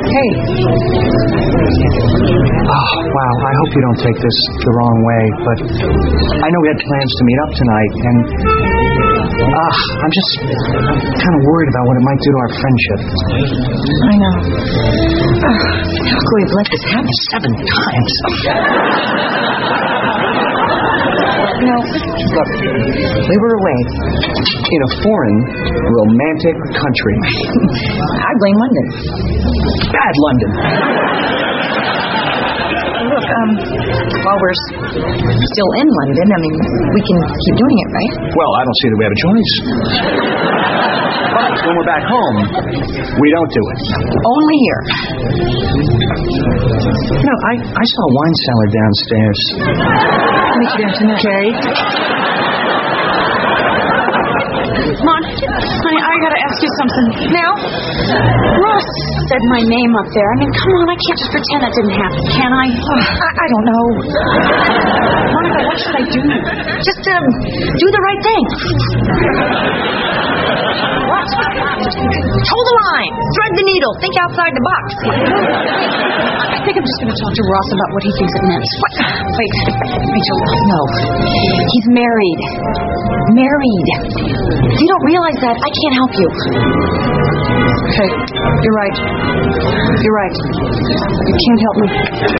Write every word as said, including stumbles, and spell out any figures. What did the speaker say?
Hey. Oh, wow, I hope you don't take this the wrong way, but I know we had plans to meet up tonight, and uh, I'm just kind of worried about what it might do to our friendship. I know. Uh, how could we have let this happen seven times? No, look, we were away. In a foreign, romantic country. I blame London. Bad London. Look, um, while we're still in London, I mean, we can keep doing it, right? Well, I don't see that we have a choice. But when we're back home, we don't do it. Only here. You know, I, I saw a wine cellar downstairs. I'll meet you there tonight. Okay. Come on, honey, I gotta ask you something. Now? Ross said my name up there. I mean, come on, I can't just pretend that didn't happen, can I? Oh, I, I don't know. Monica, what should I do? Just, um, do the right thing. What? Toe the line. Thread the needle. Think outside the box. I think I'm just gonna talk to Ross about what he thinks it meant. What? Wait, Rachel. No. He's married. Married. If you don't realize that, I can't help you. Okay, you're right. You're right. You can't help me.